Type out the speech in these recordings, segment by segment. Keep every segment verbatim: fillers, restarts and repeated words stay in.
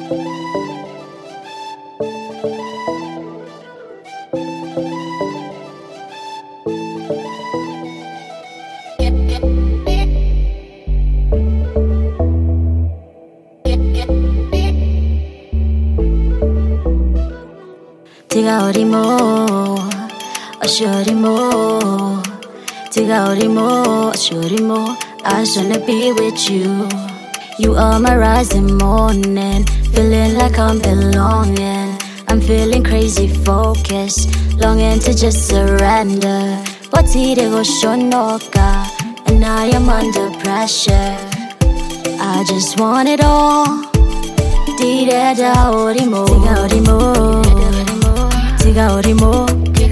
Tiga 어디 뭐 어디 뭐 Tiga 어디 뭐 어디 뭐 I just wanna be with you. You are my rising morning, feeling like I'm belonging. I'm feeling crazy focused, longing to just surrender. What's it go shonoka, and I am under pressure. I just want it all. Tiga 어디 뭐 Tiga 어디 뭐 Tiga 어디 뭐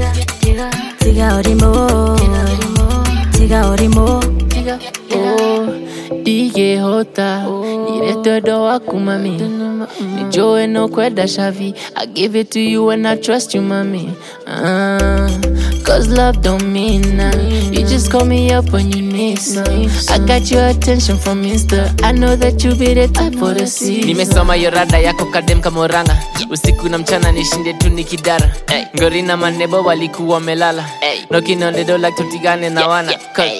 Tiga 어디 뭐 Tiga 어디 뭐 Oh, dige hota Nireto do waku mami Nijoe no kweda shavi I give it to you and I trust you mami uh, Cause love don't mean nothing. You just call me up when you need some. I got your attention from Insta. I know that you be the type for the sea. Nimesoma yorada yako kadem kamoranga. Usiku na mchana nishinde tu nikidara. Ngori na manebo walikuwa melala. Knocking on the door like tutigane na wana.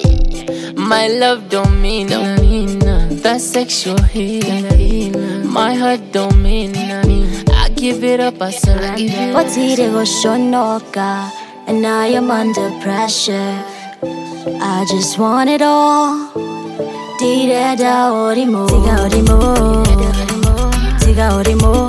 My love don't mean nothing. That sexual heat. My heart don't mean nothing. I give it up, I surrender. What's it go shonoka, and I am under pressure. I just want it all. Tiga 어디 뭐 Tiga 어디 뭐 Tiga 어디 뭐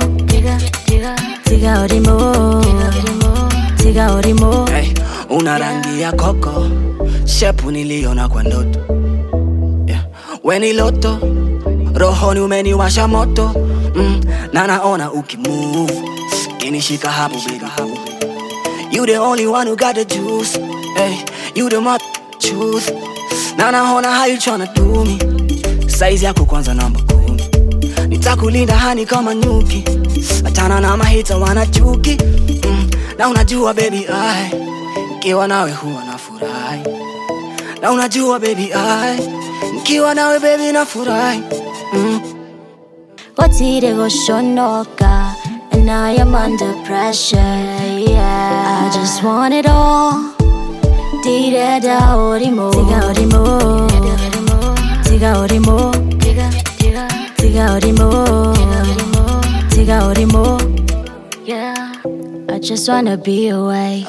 Tiga 어디 뭐 Tiga 어디 뭐 Hey, una rangi ya coco, shepu niliona kwa ndoto. Yeah, weni loto, rohoni umeniwasha moto. Mm, na naona ukimove, kinishika hapo baby. You the only one who got the juice. Hey, you the mother truth. Na naona how you tryna do me. Size yako kwanza namba kumi. Nitakulinda hani kama nyuki. Achana na mahita wanachuki. Mm, na unajua baby I nikiwa nawe huwa nafurahi. Na unajua baby I nikiwa nawe baby nafurahi. Mm. What's it go shonoka, and I am under pressure. Yeah, I just want it all. Tiga 어디 뭐 Tiga 어디 뭐 Tiga 어디 뭐 Tiga 어디 뭐 Tiga 어디 뭐 Yeah, I just wanna be awake.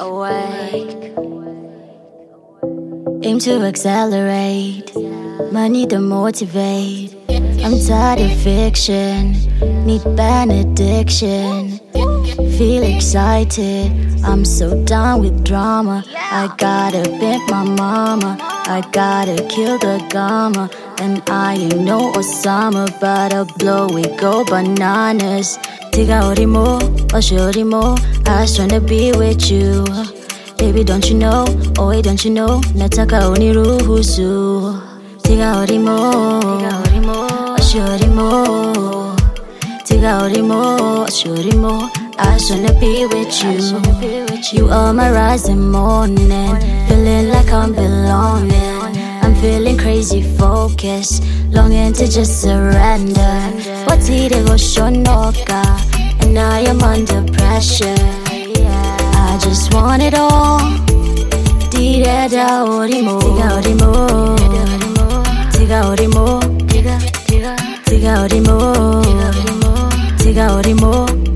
Aim to accelerate, money to motivate. I'm tired of fiction, need benediction. Feel excited, I'm so down with drama. I gotta pimp my mama, I gotta kill the gamma. And I ain't no Osama, but I'll blow it, go bananas. Tiga 어디 뭐 어디 뭐 I just wanna be with you. Baby, don't you know, oh wait, don't you know nataka uniruhusu. Tiga 어디 뭐 어디 뭐 Tiga 어디 뭐 어디 뭐 I just wanna be with you. You are my rising morning, feeling like I'm belonging. I'm feeling crazy focused, longing to just surrender. What's it go shonoka, and I am under pressure. I just want it all. Tiga 어디 뭐 Tiga 어디 뭐 Tiga 어디 뭐 Tiga 어디 뭐 Tiga 어디 뭐